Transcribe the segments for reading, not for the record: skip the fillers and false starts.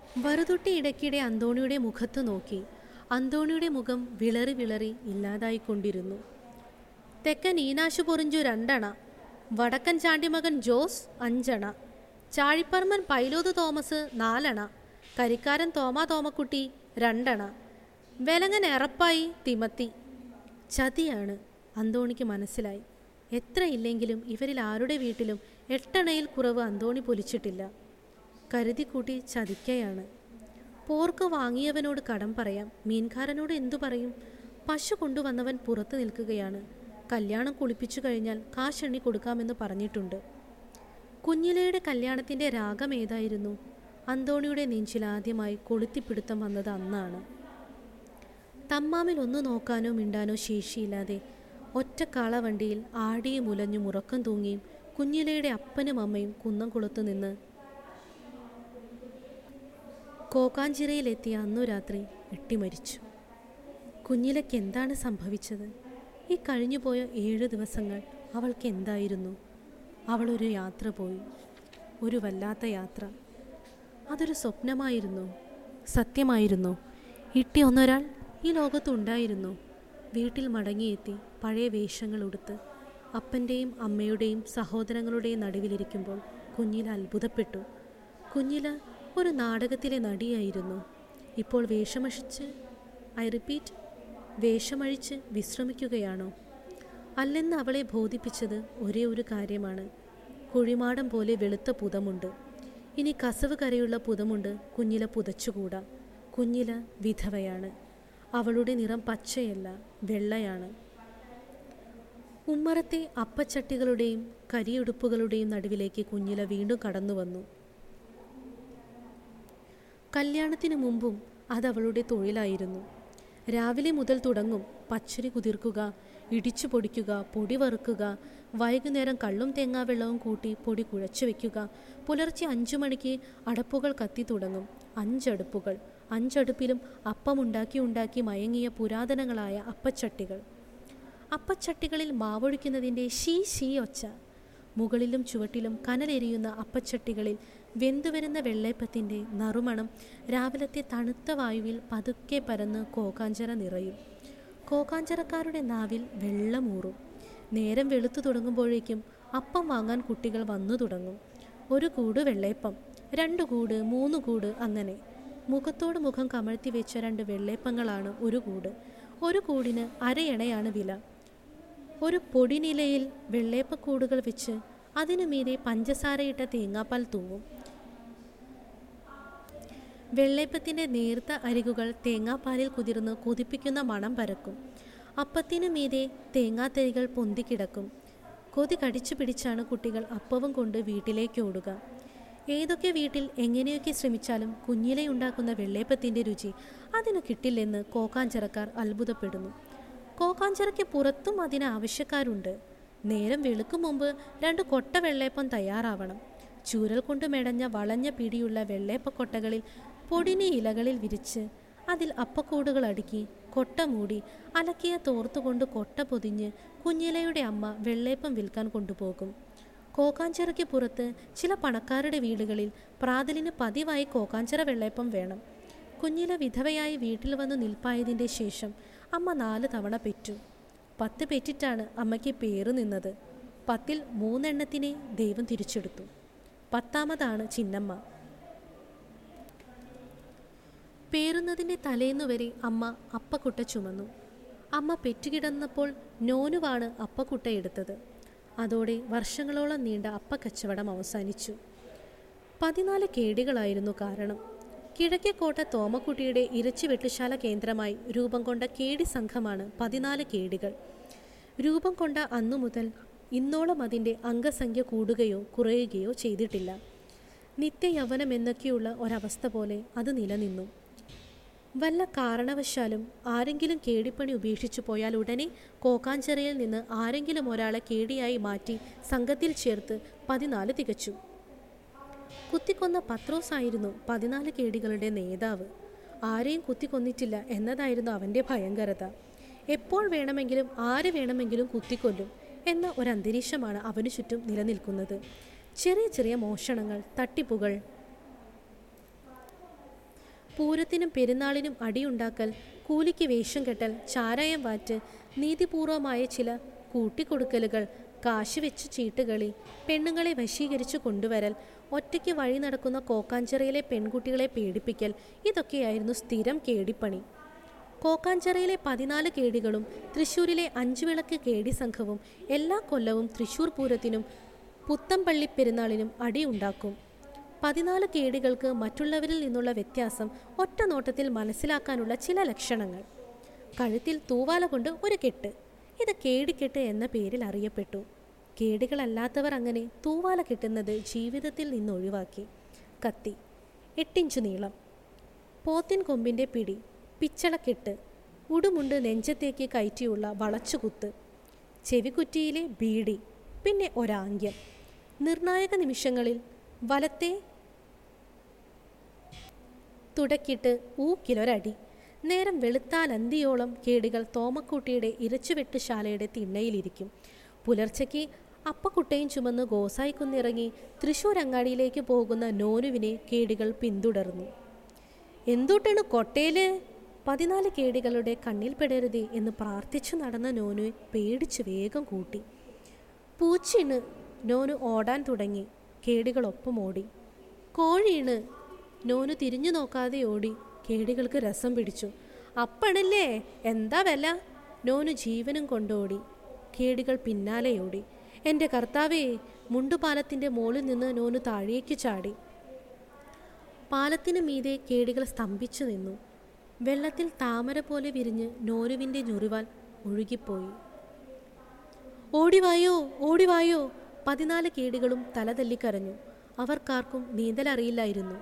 വറുതൊട്ടി ഇടയ്ക്കിടെ അന്തോണിയുടെ മുഖത്ത് നോക്കി. അന്തോണിയുടെ മുഖം വിളറി വിളറി ഇല്ലാതായിക്കൊണ്ടിരുന്നു. തെക്കൻ ഈനാശു പൊറിഞ്ചു 2 അണ, വടക്കൻ ചാണ്ടിമകൻ ജോസ് 5 അണ, ചാഴിപ്പറമ്പൻ പൈലോത് തോമസ് 4 അണ, കരിക്കാരൻ തോമക്കുട്ടി 2 അണ, വെലങ്ങൻ എറപ്പായി തിമത്തി. ചതിയാണ്. അന്തോണിക്ക് മനസ്സിലായി. എത്ര ഇല്ലെങ്കിലും ഇവരിൽ ആരുടെ വീട്ടിലും 8 അണയിൽ കുറവ് അന്തോണി പൊലിച്ചിട്ടില്ല. കരുതിക്കൂട്ടി ചതിക്കയാണ്. പോർക്ക് വാങ്ങിയവനോട് കടം പറയാം, മീൻകാരനോട് എന്തു പറയും? പശു കൊണ്ടുവന്നവൻ പുറത്ത് നിൽക്കുകയാണ്. കല്യാണം കുളിപ്പിച്ചു കഴിഞ്ഞാൽ കാശെണ്ണി കൊടുക്കാമെന്ന് പറഞ്ഞിട്ടുണ്ട്. കുഞ്ഞിലയുടെ കല്യാണത്തിൻ്റെ രാഗം ഏതായിരുന്നു? അന്തോണിയുടെ നെഞ്ചിലാദ്യമായി കൊളുത്തിപ്പിടുത്തം വന്നത് അന്നാണ്. തമ്മാമിൽ ഒന്ന് നോക്കാനോ മിണ്ടാനോ ശേഷിയില്ലാതെ ഒറ്റ കാളവണ്ടിയിൽ ആടിയും ഉലഞ്ഞും ഉറക്കം തൂങ്ങിയും കുഞ്ഞിലയുടെ അപ്പനും അമ്മയും കുന്നംകുളത്ത് നിന്ന് കോക്കാഞ്ചിറയിലെത്തിയ അന്നു രാത്രി വെട്ടിമരിച്ചു. കുഞ്ഞിലയ്ക്ക് എന്താണ് സംഭവിച്ചത്? ഈ കഴിഞ്ഞുപോയ 7 ദിവസങ്ങൾ അവൾക്ക് എന്തായിരുന്നു? അവളൊരു യാത്ര പോയി, ഒരു വല്ലാത്ത യാത്ര. അതൊരു സ്വപ്നമായിരുന്നു, സത്യമായിരുന്നു? ഇട്ടി ഒന്നൊരാൾ ഈ ലോകത്തുണ്ടായിരുന്നു. വീട്ടിൽ മടങ്ങിയെത്തി പഴയ വേഷങ്ങൾ ഉടുത്ത് അപ്പൻ്റെയും അമ്മയുടെയും സഹോദരങ്ങളുടെയും നടുവിലിരിക്കുമ്പോൾ കുഞ്ഞില അത്ഭുതപ്പെട്ടു. കുഞ്ഞില ഒരു നാടകത്തിലെ നടിയായിരുന്നു. ഇപ്പോൾ വേഷമഴിച്ച് വിശ്രമിക്കുകയാണോ? അല്ലെന്ന് അവളെ ബോധിപ്പിച്ചത് ഒരേ ഒരു കാര്യമാണ്. കുഴിമാടം പോലെ വെളുത്ത പുതമുണ്ട്. ഇനി കസവ് കരയുള്ള പുതമുണ്ട് കുഞ്ഞില പുതച്ചുകൂടാ. കുഞ്ഞില വിധവയാണ്. അവളുടെ നിറം പച്ചയല്ല, വെള്ളയാണ്. ഉമ്മറത്തെ അപ്പച്ചട്ടികളുടെയും കരിയുടുപ്പുകളുടെയും നടുവിലേക്ക് കുഞ്ഞില വീണ്ടും കടന്നു വന്നു. കല്യാണത്തിന് മുമ്പും അതവളുടെ തൊഴിലായിരുന്നു. രാവിലെ മുതൽ തുടങ്ങും. പച്ചരി കുതിർക്കുക, ഇടിച്ചു പൊടിക്കുക, പൊടി വറുക്കുക, വൈകുന്നേരം കള്ളും തേങ്ങാവെള്ളവും കൂട്ടി പൊടി കുഴച്ചു വയ്ക്കുക. പുലർച്ചെ 5 മണിക്ക് അടപ്പുകൾ കത്തി തുടങ്ങും. 5 അടുപ്പുകൾ. 5 അടുപ്പിലും ഉണ്ടാക്കി മയങ്ങിയ പുരാതനങ്ങളായ അപ്പച്ചട്ടികളിൽ മാവൊഴിക്കുന്നതിൻ്റെ ഷീ ഒച്ച. മുകളിലും ചുവട്ടിലും കനലെരിയുന്ന അപ്പച്ചട്ടികളിൽ വെന്തുവരുന്ന വെള്ളയപ്പത്തിൻ്റെ നറുമണം രാവിലത്തെ തണുത്ത വായുവിൽ പതുക്കെ പരന്ന് കോക്കാഞ്ചിറ നിറയും. കോക്കാഞ്ചിറക്കാരുടെ നാവിൽ വെള്ളമൂറും. നേരം വെളുത്തു തുടങ്ങുമ്പോഴേക്കും അപ്പം വാങ്ങാൻ കുട്ടികൾ വന്നു തുടങ്ങും. 1 കൂട് വെള്ളയപ്പം, 2 കൂട്, 3 കൂട്, അങ്ങനെ. മുഖത്തോട് മുഖം കമഴ്ത്തി വെച്ച 2 വെള്ളയപ്പങ്ങളാണ് 1 കൂട്. 1 കൂടിന് അരയണയാണ് വില. ഒരു പൊടിനിലയിൽ വെള്ളയപ്പക്കൂടുകൾ വെച്ച് അതിനു മീതെ പഞ്ചസാരയിട്ട തേങ്ങാപ്പാൽ തൂവും. വെള്ളയപ്പത്തിൻ്റെ നേർത്ത അരികുകൾ തേങ്ങാപ്പാലിൽ കുതിർന്ന് കൊതിപ്പിക്കുന്ന മണം പരക്കും. അപ്പത്തിനു മീതെ തേങ്ങാത്തരികൾ പൊന്തിക്കിടക്കും. കൊതി കടിച്ചു പിടിച്ചാണ് കുട്ടികൾ അപ്പവും കൊണ്ട് വീട്ടിലേക്ക് ഓടുക. ഏതൊക്കെ വീട്ടിൽ എങ്ങനെയൊക്കെ ശ്രമിച്ചാലും കുഞ്ഞിലയുണ്ടാക്കുന്ന വെള്ളയപ്പത്തിൻ്റെ രുചി അതിന് കിട്ടില്ലെന്ന് കോക്കാഞ്ചിറക്കാർ അത്ഭുതപ്പെടുന്നു. കോക്കാഞ്ചിറയ്ക്ക് പുറത്തും അതിന് ആവശ്യക്കാരുണ്ട്. നേരം വെളുക്കും മുമ്പ് 2 കൊട്ട വെള്ളയപ്പം തയ്യാറാവണം. ചൂരൽ കൊണ്ട് മെടഞ്ഞ വളഞ്ഞ പിടിയുള്ള വെള്ളയപ്പക്കൊട്ടകളിൽ പൊടിനി ഇലകളിൽ വിരിച്ച് അതിൽ അപ്പക്കൂടുകൾ അടുക്കി കൊട്ട മൂടി അലക്കിയ തോർത്തുകൊണ്ട് കൊട്ട പൊതിഞ്ഞ് കുഞ്ഞിലയുടെ അമ്മ വെള്ളയപ്പം വിൽക്കാൻ കൊണ്ടുപോകും. കോക്കാഞ്ചിറയ്ക്ക് പുറത്ത് ചില പണക്കാരുടെ വീടുകളിൽ പ്രാതലിന് പതിവായി കോക്കാഞ്ചിറ വെള്ളയപ്പം വേണം. കുഞ്ഞില വിധവയായി വീട്ടിൽ വന്ന് നിൽപ്പായതിൻ്റെ ശേഷം അമ്മ 4 തവണ പെറ്റു. 10 പെറ്റിട്ടാണ് അമ്മയ്ക്ക് പേര് നിന്നത്. 10ൽ 3 എണ്ണത്തിനെ ദൈവം തിരിച്ചെടുത്തു. 10ാമതാണ് ചിന്നമ്മ. പേറുന്നതിൻ്റെ തലേന്നുവരെ അമ്മ അപ്പക്കുട്ട ചുമന്നു. അമ്മ പെറ്റുകിടന്നപ്പോൾ നോനുവാണ് അപ്പക്കുട്ട എടുത്തത്. അതോടെ വർഷങ്ങളോളം നീണ്ട അപ്പക്കച്ചവടം അവസാനിച്ചു. 14 കേടികളായിരുന്നു കാരണം. കിഴക്കേക്കോട്ട തോമക്കുട്ടിയുടെ ഇറച്ചി വെട്ടുശാല കേന്ദ്രമായി രൂപം കൊണ്ട കേടി സംഘമാണ് 14 കേടികൾ. രൂപം കൊണ്ട അന്നു മുതൽ ഇന്നോളം അതിൻ്റെ അംഗസംഖ്യ കൂടുകയോ കുറയുകയോ ചെയ്തിട്ടില്ല. നിത്യയൗവനം എന്നൊക്കെയുള്ള ഒരവസ്ഥ പോലെ അത് നിലനിന്നു. വല്ല കാരണവശാലും ആരെങ്കിലും കേടിപ്പണി ഉപേക്ഷിച്ചു പോയാൽ ഉടനെ കോക്കാഞ്ചിറയിൽ നിന്ന് ആരെങ്കിലും ഒരാളെ കേടിയായി മാറ്റി സംഘത്തിൽ ചേർത്ത് 14 തികച്ചു. കുത്തിക്കൊന്ന പത്രോസായിരുന്നു 14 കേടികളുടെ നേതാവ്. ആരെയും കുത്തിക്കൊന്നിട്ടില്ല എന്നതായിരുന്നു അവൻ്റെ ഭയങ്കരത. എപ്പോൾ വേണമെങ്കിലും ആര് വേണമെങ്കിലും കുത്തിക്കൊല്ലും എന്ന ഒരന്തരീക്ഷമാണ് അവനു ചുറ്റും നിലനിൽക്കുന്നത്. ചെറിയ ചെറിയ മോഷണങ്ങൾ, തട്ടിപ്പുകൾ, പൂരത്തിനും പെരുന്നാളിനും അടിയുണ്ടാക്കൽ, കൂലിക്ക് വേഷം കെട്ടൽ, ചാരായം വാറ്റ്, നീതിപൂർവമായ ചില കൂട്ടിക്കൊടുക്കലുകൾ, കാശ് വെച്ച് ചീട്ടുകളി, പെണ്ണുങ്ങളെ വശീകരിച്ചു കൊണ്ടുവരൽ, ഒറ്റയ്ക്ക് വഴി നടക്കുന്ന കോക്കാഞ്ചിറയിലെ പെൺകുട്ടികളെ പേടിപ്പിക്കൽ, ഇതൊക്കെയായിരുന്നു സ്ഥിരം കേടിപ്പണി. കോക്കാഞ്ചിറയിലെ 14 കേടികളും തൃശ്ശൂരിലെ 5 വിളക്ക് കേടി സംഘവും എല്ലാ കൊല്ലവും തൃശ്ശൂർ പൂരത്തിനും പുത്തമ്പള്ളി പെരുന്നാളിനും അടിയുണ്ടാക്കും. 14 കേടികൾക്ക് മറ്റുള്ളവരിൽ നിന്നുള്ള വ്യത്യാസം ഒറ്റ നോട്ടത്തിൽ മനസ്സിലാക്കാനുള്ള ചില ലക്ഷണങ്ങൾ. കഴുത്തിൽ തൂവാല കൊണ്ട് ഒരു കെട്ട്, ഇത് കേടിക്കെട്ട് എന്ന പേരിൽ അറിയപ്പെട്ടു. കേടികളല്ലാത്തവർ അങ്ങനെ തൂവാല കെട്ടുന്നത് ജീവിതത്തിൽ നിന്ന് ഒഴിവാക്കി. കത്തി 8 ഇഞ്ച് നീളം, പോത്തിൻ കൊമ്പിൻ്റെ പിടി, പിച്ചളക്കെട്ട്, ഉടുമുണ്ട് നെഞ്ചത്തേക്ക് കയറ്റിയുള്ള വളച്ചുകുത്ത്, ചെവിക്കുറ്റിയിലെ ബീഡി, പിന്നെ ഒരാംഗ്യം. നിർണായക നിമിഷങ്ങളിൽ വലത്തെ തുടക്കിട്ട് ഊക്കിലൊരടി. നേരം വെളുത്താലന്തിയോളം കേടികൾ തോമക്കുട്ടിയുടെ ഇറച്ചുവെട്ടുശാലയുടെ തിണ്ണയിലിരിക്കും. പുലർച്ചയ്ക്ക് അപ്പക്കുട്ടയും ചുമന്ന് ഗോസായിക്കുന്നിറങ്ങി തൃശ്ശൂർ അങ്ങാടിയിലേക്ക് പോകുന്ന നോനുവിനെ കേടികൾ പിന്തുടർന്നു. എന്തുട്ടാണ് കൊട്ടയില്? 14 കേടികളുടെ കണ്ണിൽ പെടരുതേ എന്ന് പ്രാർത്ഥിച്ചു നടന്ന നോനുവെ പേടിച്ച് വേഗം കൂട്ടി. പൂച്ചീണ്. നോനു ഓടാൻ തുടങ്ങി. കേടികളൊപ്പം ഓടി. കോഴീണ്. നോനു തിരിഞ്ഞു നോക്കാതെ ഓടി. കേടികൾക്ക് രസം പിടിച്ചു. അപ്പണല്ലേ, എന്താ വില? നോനു ജീവനും കൊണ്ടോടി. കേടികൾ പിന്നാലെ ഓടി. എൻ്റെ കർത്താവേ! മുണ്ടുപാലത്തിൻ്റെ മുകളിൽ നിന്ന് നോനു താഴേക്ക് ചാടി. പാലത്തിന് മീതെ കേടികൾ സ്തംഭിച്ചു നിന്നു. വെള്ളത്തിൽ താമര പോലെ വിരിഞ്ഞ് നോനുവിൻ്റെ ഞൊറിവാൽ ഒഴുകിപ്പോയി. ഓടിവായോ, ഓടിവായോ! 14 കേടികളും തലതല്ലിക്കരഞ്ഞു. അവർക്കാർക്കും നീന്തലറിയില്ലായിരുന്നു.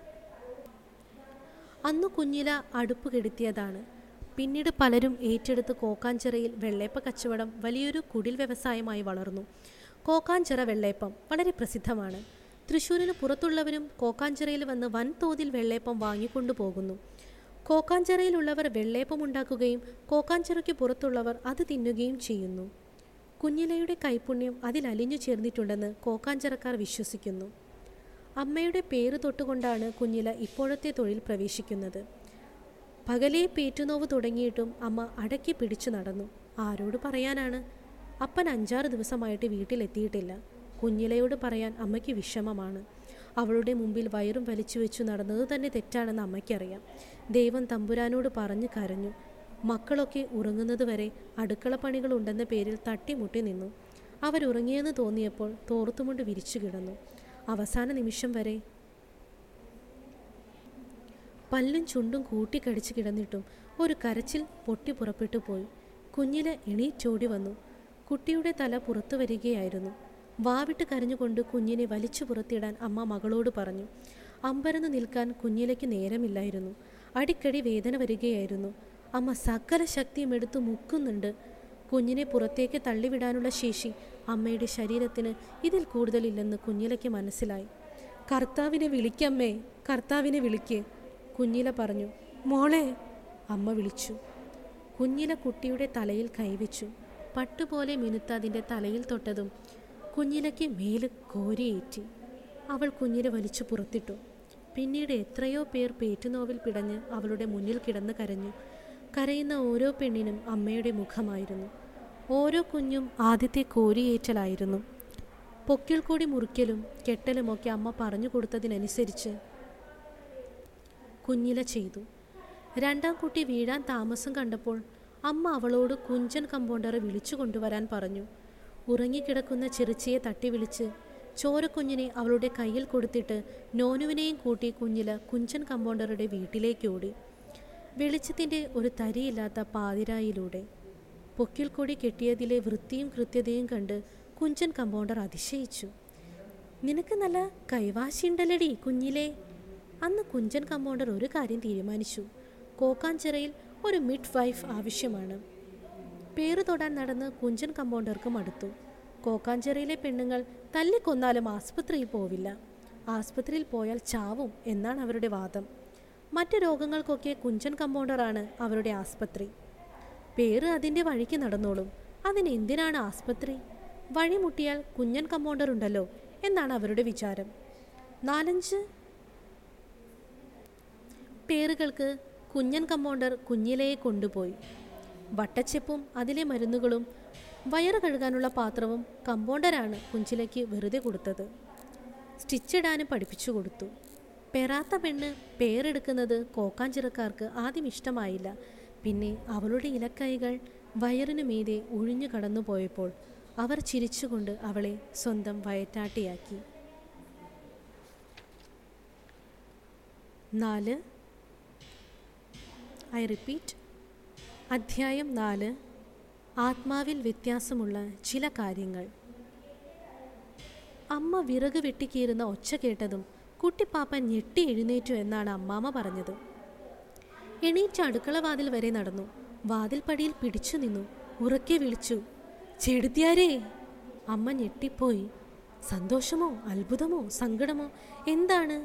അന്നു കുഞ്ഞില അടുപ്പ് കെടുത്തിയതാണ്. പിന്നീട് പലരും ഏറ്റെടുത്ത് കോക്കാഞ്ചിറയിൽ വെള്ളേപ്പ കച്ചവടം വലിയൊരു കുടിൽ വ്യവസായമായി വളർന്നു. കോക്കാഞ്ചിറ വെള്ളേപ്പം വളരെ പ്രസിദ്ധമാണ്. തൃശ്ശൂരിന് പുറത്തുള്ളവരും കോക്കാഞ്ചിറയിൽ വന്ന് വൻതോതിൽ വെള്ളേപ്പം വാങ്ങിക്കൊണ്ടു പോകുന്നു. കോക്കാഞ്ചിറയിലുള്ളവർ വെള്ളേപ്പം ഉണ്ടാക്കുകയും കോക്കാഞ്ചിറയ്ക്ക് പുറത്തുള്ളവർ അത് തിന്നുകയും ചെയ്യുന്നു. കുഞ്ഞിലയുടെ കൈപുണ്യം അതിലലിഞ്ഞു ചേർന്നിട്ടുണ്ടെന്ന് കോക്കാഞ്ചിറക്കാർ വിശ്വസിക്കുന്നു. അമ്മയുടെ പേര് തൊട്ടുകൊണ്ടാണ് കുഞ്ഞില ഇപ്പോഴത്തെ തൊഴിൽ പ്രവേശിക്കുന്നത്. പകലേ പേറ്റുനോവ് തുടങ്ങിയിട്ടും അമ്മ അടക്കി പിടിച്ചു നടന്നു. ആരോട് പറയാനാണ്? അപ്പൻ 5-6 ദിവസമായിട്ട് വീട്ടിലെത്തിയിട്ടില്ല. കുഞ്ഞിലയോട് പറയാൻ അമ്മയ്ക്ക് വിഷമമാണ്. അവളുടെ മുമ്പിൽ വയറും വലിച്ചു വെച്ചു നടന്നത് തന്നെ തെറ്റാണെന്ന് അമ്മയ്ക്കറിയാം. ദൈവം തമ്പുരാനോട് പറഞ്ഞു കരഞ്ഞു. മക്കളൊക്കെ ഉറങ്ങുന്നത് വരെ അടുക്കള പണികളുണ്ടെന്ന പേരിൽ തട്ടിമുട്ടി നിന്നു. അവരുറങ്ങിയെന്ന് തോന്നിയപ്പോൾ തോർത്തുമുണ്ട് വിരിച്ചു കിടന്നു. അവസാന നിമിഷം വരെ പല്ലും ചുണ്ടും കൂട്ടിക്കടിച്ച് കിടന്നിട്ടും ഒരു കരച്ചിൽ പൊട്ടി പുറപ്പെട്ടു പോയി. കുഞ്ഞില എണീറ്റോടി വന്നു. കുട്ടിയുടെ തല പുറത്തു വരികയായിരുന്നു. വാവിട്ട് കരഞ്ഞുകൊണ്ട് കുഞ്ഞിനെ വലിച്ചു പുറത്തിടാൻ അമ്മ മകളോട് പറഞ്ഞു. അമ്പരന്ന് നിൽക്കാൻ കുഞ്ഞിലയ്ക്ക് നേരമില്ലായിരുന്നു. അടിക്കടി വേദന വരികയായിരുന്നു. അമ്മ സകല ശക്തിയും എടുത്തു മുക്കുന്നുണ്ട്. കുഞ്ഞിനെ പുറത്തേക്ക് തള്ളിവിടാനുള്ള ശേഷി അമ്മയുടെ ശരീരത്തിന് ഇതിൽ കൂടുതലില്ലെന്ന് കുഞ്ഞിലയ്ക്ക് മനസ്സിലായി. കർത്താവിനെ വിളിക്കമ്മേ, കർത്താവിനെ വിളിക്ക്, കുഞ്ഞില പറഞ്ഞു. മോളെ, അമ്മ വിളിച്ചു. കുഞ്ഞില കുട്ടിയുടെ തലയിൽ കൈവച്ചു. പട്ടുപോലെ മിനുത്ത അതിൻ്റെ തലയിൽ തൊട്ടതും കുഞ്ഞിലയ്ക്ക് മേല് കോരിയേറ്റി. അവൾ കുഞ്ഞിനെ വലിച്ചു പുറത്തിട്ടു. പിന്നീട് എത്രയോ പേർ പേറ്റുനോവിൽ പിടഞ്ഞ് അവളുടെ മുന്നിൽ കിടന്ന് കരഞ്ഞു. കരയുന്ന ഓരോ പെണ്ണിനും അമ്മയുടെ മുഖമായിരുന്നു. ഓരോ കുഞ്ഞും ആദ്യത്തെ കോരിയേറ്റലായിരുന്നു. പൊക്കിൽ കൂടി മുറിക്കലും കെട്ടലുമൊക്കെ അമ്മ പറഞ്ഞു കൊടുത്തതിനനുസരിച്ച് കുഞ്ഞില ചെയ്തു. 2ാം കുട്ടി വീഴാൻ താമസം കണ്ടപ്പോൾ അമ്മ അവളോട് കുഞ്ചൻ കമ്പൗണ്ടറെ വിളിച്ചു കൊണ്ടുവരാൻ പറഞ്ഞു. ഉറങ്ങിക്കിടക്കുന്ന ചെറുച്ചിയെ തട്ടി വിളിച്ച് ചോരക്കുഞ്ഞിനെ അവളുടെ കയ്യിൽ കൊടുത്തിട്ട് നോനുവിനെയും കൂട്ടി കുഞ്ഞില കുഞ്ചൻ കമ്പൗണ്ടറുടെ വീട്ടിലേക്ക് ഓടി. വെളിച്ചത്തിൻ്റെ ഒരു തരിയില്ലാത്ത പാതിരായിലൂടെ പൊക്കിൽ കൊടി കെട്ടിയതിലെ വൃത്തിയും കൃത്യതയും കണ്ട് കുഞ്ചൻ കമ്പൗണ്ടർ അതിശയിച്ചു. നിനക്ക് നല്ല കൈവാശിയുണ്ടല്ലടി കുഞ്ഞിലേ. അന്ന് കുഞ്ചൻ കമ്പൗണ്ടർ ഒരു കാര്യം തീരുമാനിച്ചു. കോക്കാഞ്ചിറയിൽ ഒരു മിഡ് വൈഫ് ആവശ്യമാണ്. പേര് തൊടാൻ നടന്ന് കുഞ്ചൻ കമ്പൗണ്ടർക്ക് മടുത്തു. കോക്കാഞ്ചിറയിലെ പെണ്ണുങ്ങൾ തല്ലിക്കൊന്നാലും ആസ്പത്രിയിൽ പോവില്ല. ആസ്പത്രിയിൽ പോയാൽ ചാവും എന്നാണ് അവരുടെ വാദം. മറ്റ് രോഗങ്ങൾക്കൊക്കെ കുഞ്ചൻ കമ്പൗണ്ടറാണ് അവരുടെ ആസ്പത്രി. പേര് അതിൻ്റെ വഴിക്ക് നടന്നോളും. അതിനെന്തിനാണ് ആസ്പത്രി? വഴിമുട്ടിയാൽ കുഞ്ഞൻ കമ്പൗണ്ടർ ഉണ്ടല്ലോ എന്നാണ് അവരുടെ വിചാരം. 4-5 പേറുകൾക്ക് കുഞ്ഞൻ കമ്പൗണ്ടർ കുഞ്ഞിലയെ കൊണ്ടുപോയി. വട്ടച്ചെപ്പും അതിലെ മരുന്നുകളും വയറ് കഴുകാനുള്ള പാത്രവും കമ്പൗണ്ടറാണ് കുഞ്ചിലയ്ക്ക് വെറുതെ കൊടുത്തത്. സ്റ്റിച്ചിടാനും പഠിപ്പിച്ചു കൊടുത്തു. പെറാത്ത പെണ്ണ് പേരെടുക്കുന്നത് കോക്കാഞ്ചിറക്കാർക്ക് ആദ്യം ഇഷ്ടമായില്ല. പിന്നെ അവളുടെ ഇലക്കൈകൾ വയറിനു മീതെ ഒഴിഞ്ഞു കടന്നുപോയപ്പോൾ അവർ ചിരിച്ചുകൊണ്ട് അവളെ സ്വന്തം വയറ്റാട്ടിയാക്കി. 4. I repeat. അധ്യായം 4. ആത്മാവിൽ വ്യത്യാസമുള്ള ചില കാര്യങ്ങൾ. അമ്മ വിറക് വെട്ടിക്കീറുന്ന ഒച്ച കേട്ടതും കുട്ടിപ്പാപ്പൻ ഞെട്ടി എഴുന്നേറ്റു എന്നാണ് അമ്മാമ്മ പറഞ്ഞത്. എണീറ്റ് അടുക്കള വാതിൽ വരെ നടന്നു. വാതിൽപ്പടിയിൽ പിടിച്ചു നിന്നു. ഉറക്കെ വിളിച്ചു, "ചെടുത്തിയാരേ!" അമ്മ ഞെട്ടിപ്പോയി. സന്തോഷമോ അത്ഭുതമോ സങ്കടമോ എന്താണ്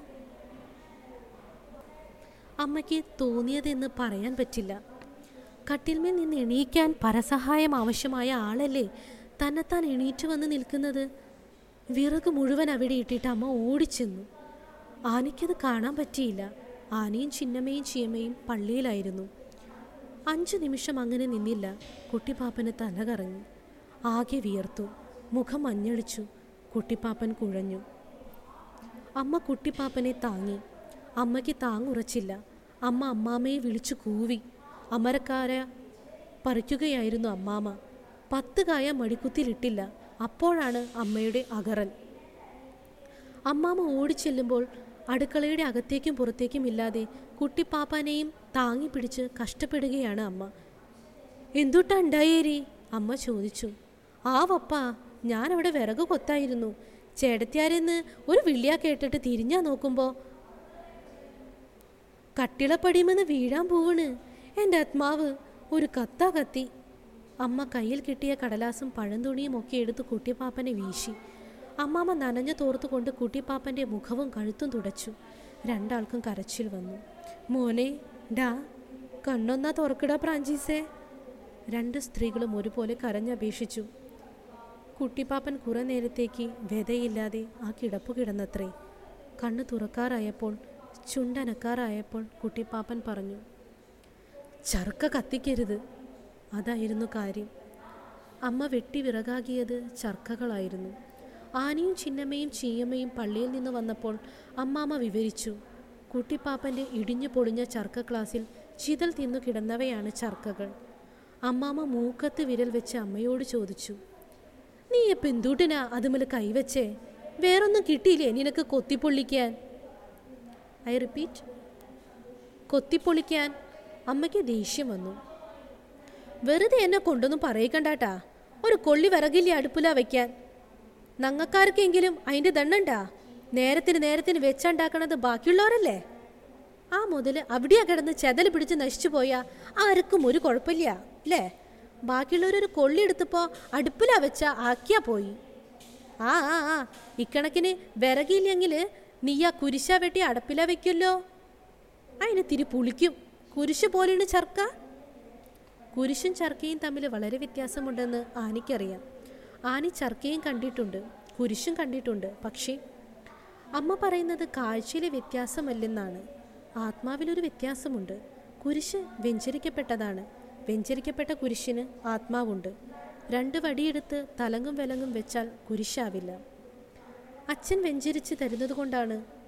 അമ്മയ്ക്ക് തോന്നിയതെന്ന് പറയാൻ പറ്റില്ല. കട്ടിൽമേൽ നിന്ന് എണീക്കാൻ പരസഹായം ആവശ്യമായ ആളല്ലേ തന്നെത്താൻ എണീറ്റ് വന്ന് നിൽക്കുന്നത്. വിറക് മുഴുവൻ അവിടെ ഇട്ടിട്ട് അമ്മ ഓടിച്ചെന്നു. ആനയ്ക്കത് കാണാൻ പറ്റിയില്ല. ആനയും ചിന്നമ്മയും ചീയമ്മയും പള്ളിയിലായിരുന്നു. 5 നിമിഷം അങ്ങനെ നിന്നില്ല. കുട്ടിപ്പാപ്പന് തല കറങ്ങി. ആകെ വിയർത്തു. മുഖം മഞ്ഞളിച്ചു. കുട്ടിപ്പാപ്പൻ കുഴഞ്ഞു. അമ്മ കുട്ടിപ്പാപ്പനെ താങ്ങി. അമ്മയ്ക്ക് താങ്ങുറച്ചില്ല. അമ്മ അമ്മാമ്മയെ വിളിച്ചു കൂവി. അമരക്കാര പറിക്കുകയായിരുന്നു അമ്മാമ്മ. 10 കായ മടിക്കുത്തിലിട്ടില്ല. അപ്പോഴാണ് അമ്മയുടെ അകറൽ. അമ്മാമ്മ ഓടിച്ചെല്ലുമ്പോൾ അടുക്കളയുടെ അകത്തേക്കും പുറത്തേക്കും ഇല്ലാതെ കുട്ടിപ്പാപ്പാനെയും താങ്ങി പിടിച്ച് കഷ്ടപ്പെടുകയാണ് അമ്മ. "എന്തുട്ടാ ഉണ്ടായേരി?" അമ്മ ചോദിച്ചു. "ആ വപ്പാ, ഞാനവിടെ വിറക് കൊത്തായിരുന്നു. ചേട്ടത്തിയാരെന്ന് ഒരു വിളിയാ കേട്ടിട്ട് തിരിഞ്ഞാ നോക്കുമ്പോൾ കട്ടിളപ്പടിമെന്ന് വീഴാൻ പോവണ്. എൻ്റെ ആത്മാവ് ഒരു കത്താ കത്തി." അമ്മ കയ്യിൽ കിട്ടിയ കടലാസും പഴന്തുണിയും ഒക്കെ എടുത്ത് കുട്ടിപ്പാപ്പനെ വീശി. അമ്മാമ്മ നനഞ്ഞ തോർത്തുകൊണ്ട് കുട്ടിപ്പാപ്പൻ്റെ മുഖവും കഴുത്തും തുടച്ചു. രണ്ടാൾക്കും കരച്ചിൽ വന്നു. "മോനെ, ഡാ കണ്ണൊന്നാ തുറക്കടാ പ്രാഞ്ചീസേ." 2 സ്ത്രീകളും ഒരുപോലെ കരഞ്ഞപേക്ഷിച്ചു. കുട്ടിപ്പാപ്പൻ കുറെ നേരത്തേക്ക് വ്യതയില്ലാതെ ആ കിടപ്പു കിടന്നത്രേ. കണ്ണ് തുറക്കാറായപ്പോൾ, ചുണ്ടനക്കാറായപ്പോൾ കുട്ടിപ്പാപ്പൻ പറഞ്ഞു, "ചറുക്ക കത്തിക്കരുത്." അതായിരുന്നു കാര്യം. അമ്മ വെട്ടി വിറകാകിയത് ചർക്കകളായിരുന്നു. ആനയും ചിന്നമ്മയും ചീയമ്മയും പള്ളിയിൽ നിന്ന് വന്നപ്പോൾ അമ്മാമ്മ വിവരിച്ചു. കുട്ടിപ്പാപ്പൻ്റെ ഇടിഞ്ഞു പൊളിഞ്ഞ ചർക്ക ക്ലാസ്സിൽ ചിതൽ തിന്നു കിടന്നവയാണ് ചർക്കകൾ. അമ്മാമ്മ മൂക്കത്ത് വിരൽ വെച്ച് അമ്മയോട് ചോദിച്ചു, "നീ എപ്പം എന്തുട്ടിനാ അതുമേൽ കൈവച്ചേ? വേറൊന്നും കിട്ടിയില്ലേ നിനക്ക് കൊത്തിപ്പൊള്ളിക്കാൻ?" I repeat. കൊത്തിപ്പൊളിക്കാൻ. അമ്മയ്ക്ക് ദേഷ്യം വന്നു. "വെറുതെ എന്നെ കൊണ്ടൊന്നും പറയിക്കണ്ടാട്ടാ. ഒരു കൊള്ളി വിറകില്ലേ അടുപ്പിലാ വയ്ക്കാൻ. നങ്ങക്കാർക്കെങ്കിലും അതിൻ്റെ ദണ്ണണ്ടാ? നേരത്തിന് വെച്ചുണ്ടാക്കണത് ബാക്കിയുള്ളവരല്ലേ? ആ മുതൽ അവിടെയാ കിടന്ന് ചെതൽ പിടിച്ച് നശിച്ചു പോയാൽ ആർക്കും ഒരു കുഴപ്പമില്ല അല്ലേ? ബാക്കിയുള്ളവരൊരു കൊള്ളി എടുത്തപ്പോൾ അടുപ്പിലാ വെച്ചാ ആക്കിയാ പോയി. ആ ആ ആ ഇക്കണക്കിന് വിറകില്ലെങ്കിൽ നീ ആ കുരിശ വെട്ടി അടപ്പിലാ വെക്കുമല്ലോ. അതിന് തിരി പുളിക്കും. കുരിശ് പോലെയാണ് ചർക്ക." കുരിശും ചർക്കയും തമ്മിൽ വളരെ വ്യത്യാസമുണ്ടെന്ന് ആനിക്കറിയാം. ആനി ചർക്കയും കണ്ടിട്ടുണ്ട്, കുരിശും കണ്ടിട്ടുണ്ട്. പക്ഷേ അമ്മ പറയുന്നത് കാഴ്ചയിലെ വ്യത്യാസമല്ലെന്നാണ്. ആത്മാവിലൊരു വ്യത്യാസമുണ്ട്. കുരിശ് വെഞ്ചരിക്കപ്പെട്ടതാണ്. വെഞ്ചരിക്കപ്പെട്ട കുരിശിന് ആത്മാവുണ്ട്. 2 വടിയെടുത്ത് തലങ്ങും വിലങ്ങും വെച്ചാൽ കുരിശാവില്ല. അച്ഛൻ വെഞ്ചരിച്ച് തരുന്നത് കൊണ്ടാണ്